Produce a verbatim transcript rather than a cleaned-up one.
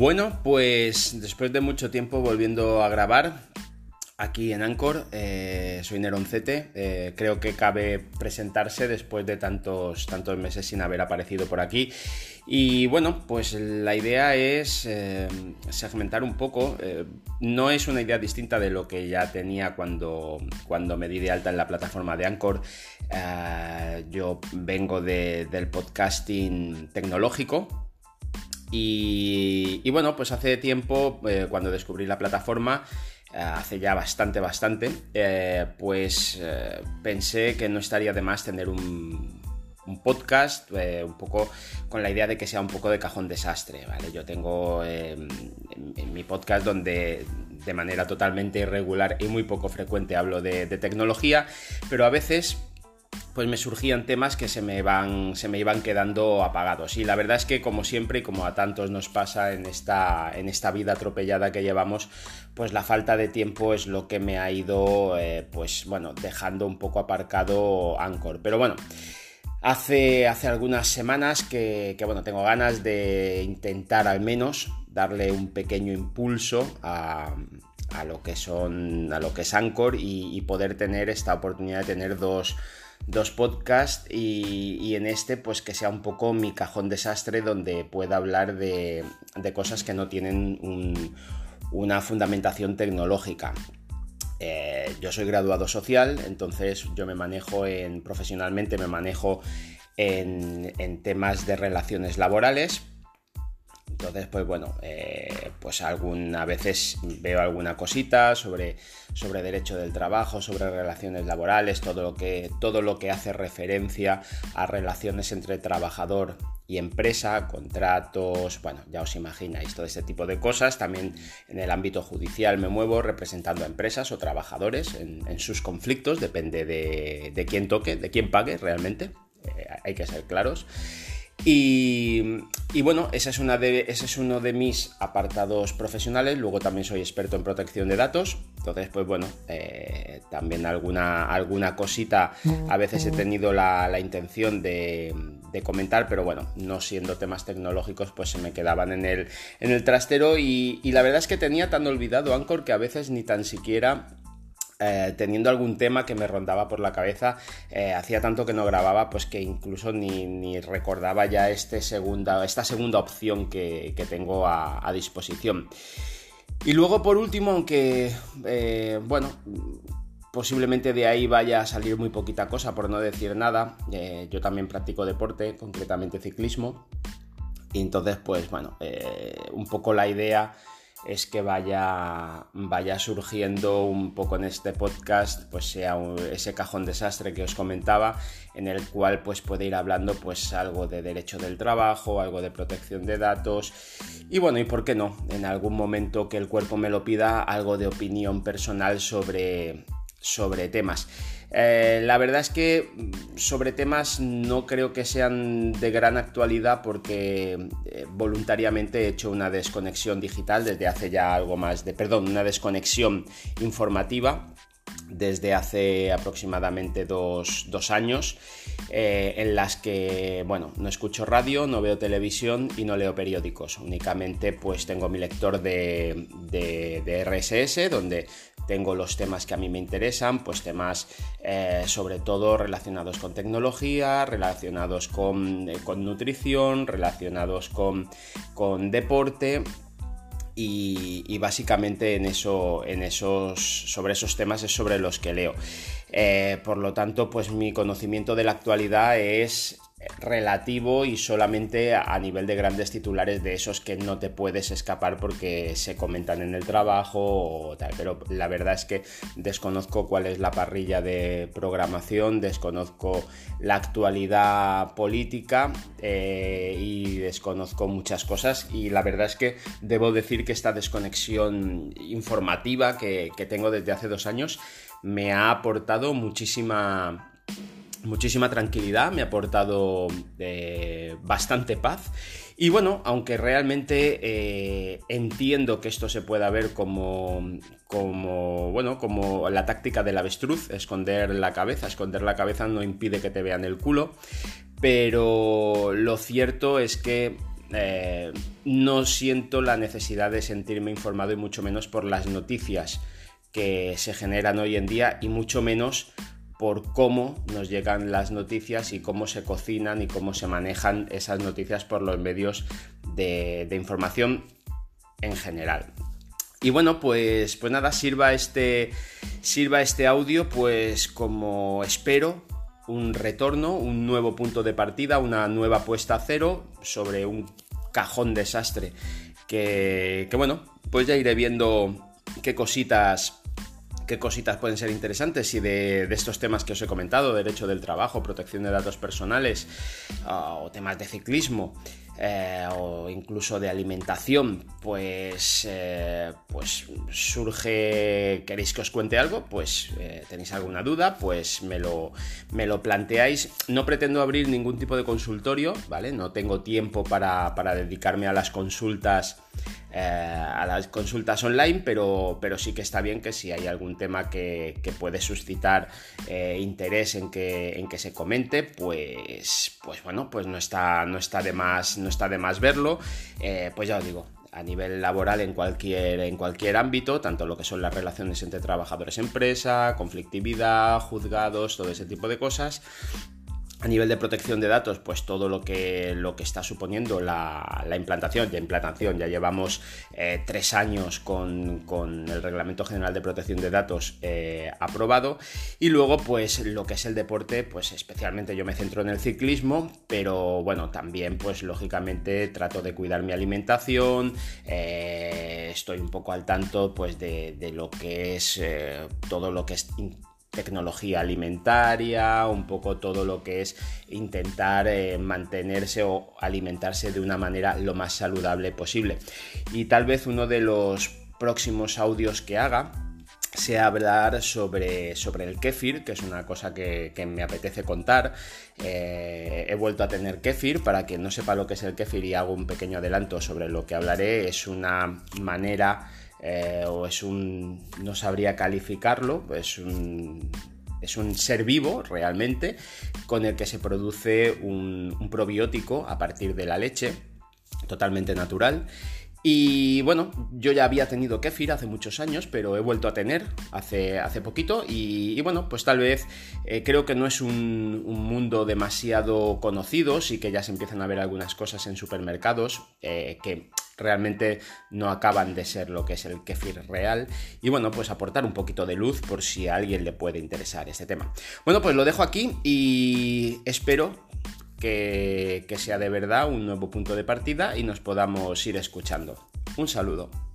Bueno, pues después de mucho tiempo volviendo a grabar aquí en Anchor, eh, soy Neroncete, eh, creo que cabe presentarse después de tantos, tantos meses sin haber aparecido por aquí. Y bueno, pues la idea es eh, segmentar un poco, eh, no es una idea distinta de lo que ya tenía cuando, cuando me di de alta en la plataforma de Anchor. Eh, yo vengo de, del podcasting tecnológico. Y, y bueno, pues hace tiempo, eh, cuando descubrí la plataforma, eh, hace ya bastante, bastante, eh, pues eh, pensé que no estaría de más tener un, un podcast, eh, un poco con la idea de que sea un poco de cajón desastre, ¿vale? Yo tengo eh, en, en mi podcast donde de manera totalmente irregular y muy poco frecuente hablo de, de tecnología, pero a veces pues me surgían temas que se me, van, se me iban quedando apagados. Y la verdad es que, como siempre y como a tantos nos pasa en esta, en esta vida atropellada que llevamos, pues la falta de tiempo es lo que me ha ido eh, pues bueno, dejando un poco aparcado Anchor. Pero bueno, hace, hace algunas semanas que, que bueno, tengo ganas de intentar al menos darle un pequeño impulso a... a lo que son a lo que es Anchor y, y poder tener esta oportunidad de tener dos dos podcasts y, y en este pues que sea un poco mi cajón desastre donde pueda hablar de, de cosas que no tienen un, una fundamentación tecnológica. Eh, yo soy graduado social, entonces yo me manejo en profesionalmente me manejo en, en temas de relaciones laborales. Entonces, pues bueno, eh, pues alguna, a veces veo alguna cosita sobre, sobre derecho del trabajo, sobre relaciones laborales, todo lo que, todo lo que hace referencia a relaciones entre trabajador y empresa, contratos, bueno, ya os imagináis todo este tipo de cosas. También en el ámbito judicial me muevo representando a empresas o trabajadores en, en sus conflictos, depende de, de quién toque, de quién pague realmente, eh, hay que ser claros. Y, y bueno, ese es, una de, ese es uno de mis apartados profesionales. Luego también soy experto en protección de datos. Entonces, pues bueno, eh, también alguna, alguna cosita a veces he tenido la, la intención de, de comentar, pero bueno, no siendo temas tecnológicos, pues se me quedaban en el, en el trastero. Y, y la verdad es que tenía tan olvidado Anchor que a veces ni tan siquiera... Eh, teniendo algún tema que me rondaba por la cabeza, eh, hacía tanto que no grababa, pues que incluso ni, ni recordaba ya este segunda, esta segunda opción que, que tengo a, a disposición. Y luego, por último, aunque, eh, bueno, posiblemente de ahí vaya a salir muy poquita cosa, por no decir nada, eh, yo también practico deporte, concretamente ciclismo, y entonces, pues bueno, eh, un poco la idea es que vaya, vaya surgiendo un poco en este podcast, pues sea un, ese cajón desastre que os comentaba, en el cual pues puede ir hablando pues algo de derecho del trabajo, algo de protección de datos y bueno, y por qué no, en algún momento que el cuerpo me lo pida, algo de opinión personal sobre, sobre temas. Eh, la verdad es que sobre temas no creo que sean de gran actualidad porque eh, voluntariamente he hecho una desconexión digital desde hace ya algo más de, perdón, una desconexión informativa desde hace aproximadamente dos, dos años eh, en las que, bueno, no escucho radio, no veo televisión y no leo periódicos, únicamente pues tengo mi lector de, de, de R S S donde tengo los temas que a mí me interesan, pues temas eh, sobre todo relacionados con tecnología, relacionados con, eh, con nutrición, relacionados con, con deporte. Y, y básicamente en eso, en esos, sobre esos temas es sobre los que leo. Eh, por lo tanto, pues mi conocimiento de la actualidad es relativo y solamente a nivel de grandes titulares de esos que no te puedes escapar porque se comentan en el trabajo o tal, pero la verdad es que desconozco cuál es la parrilla de programación, desconozco la actualidad política eh, y desconozco muchas cosas y la verdad es que debo decir que esta desconexión informativa que, que tengo desde hace dos años me ha aportado muchísima muchísima tranquilidad, me ha aportado eh, bastante paz y bueno, aunque realmente eh, entiendo que esto se pueda ver como, como, bueno, como la táctica del avestruz, esconder la cabeza, esconder la cabeza no impide que te vean el culo, pero lo cierto es que eh, no siento la necesidad de sentirme informado y mucho menos por las noticias que se generan hoy en día y mucho menos por cómo nos llegan las noticias y cómo se cocinan y cómo se manejan esas noticias por los medios de, de información en general. Y bueno, pues, pues nada, sirva este, sirva este audio pues como espero un retorno, un nuevo punto de partida, una nueva puesta a cero sobre un cajón desastre que, que bueno, pues ya iré viendo qué cositas qué cositas pueden ser interesantes y de, de estos temas que os he comentado, derecho del trabajo, protección de datos personales uh, o temas de ciclismo eh, o incluso de alimentación, pues, eh, pues surge, ¿queréis que os cuente algo? Pues eh, tenéis alguna duda, pues me lo, me lo planteáis. No pretendo abrir ningún tipo de consultorio, ¿vale? No tengo tiempo para, para dedicarme a las consultas Eh, a las consultas online, pero, pero sí que está bien que si hay algún tema que, que puede suscitar eh, interés en que, en que se comente, pues, pues bueno, pues no está, no está de más, no está de más verlo. Eh, pues ya os digo, a nivel laboral en cualquier, en cualquier ámbito, tanto lo que son las relaciones entre trabajadores y empresa, conflictividad, juzgados, todo ese tipo de cosas. A nivel de protección de datos, pues todo lo que, lo que está suponiendo la, la implantación, de implantación, ya llevamos eh, tres años con, con el Reglamento General de Protección de Datos eh, aprobado, y luego pues lo que es el deporte, pues especialmente yo me centro en el ciclismo, pero bueno, también pues lógicamente trato de cuidar mi alimentación, eh, estoy un poco al tanto pues de, de lo que es eh, todo lo que es tecnología alimentaria, un poco todo lo que es intentar eh, mantenerse o alimentarse de una manera lo más saludable posible. Y tal vez uno de los próximos audios que haga sea hablar sobre, sobre el kéfir, que es una cosa que, que me apetece contar. Eh, he vuelto a tener kéfir. Para quien no sepa lo que es el kéfir y hago un pequeño adelanto sobre lo que hablaré, es una manera Eh, o es un, no sabría calificarlo, es un, es un ser vivo realmente con el que se produce un, un probiótico a partir de la leche, totalmente natural. Y bueno, yo ya había tenido kéfir hace muchos años, pero he vuelto a tener hace, hace poquito y, y bueno, pues tal vez eh, creo que no es un, un mundo demasiado conocido, sí que ya se empiezan a ver algunas cosas en supermercados eh, que realmente no acaban de ser lo que es el kéfir real, y bueno, pues aportar un poquito de luz por si a alguien le puede interesar este tema. Bueno, pues lo dejo aquí y espero Que, que sea de verdad un nuevo punto de partida y nos podamos ir escuchando. Un saludo.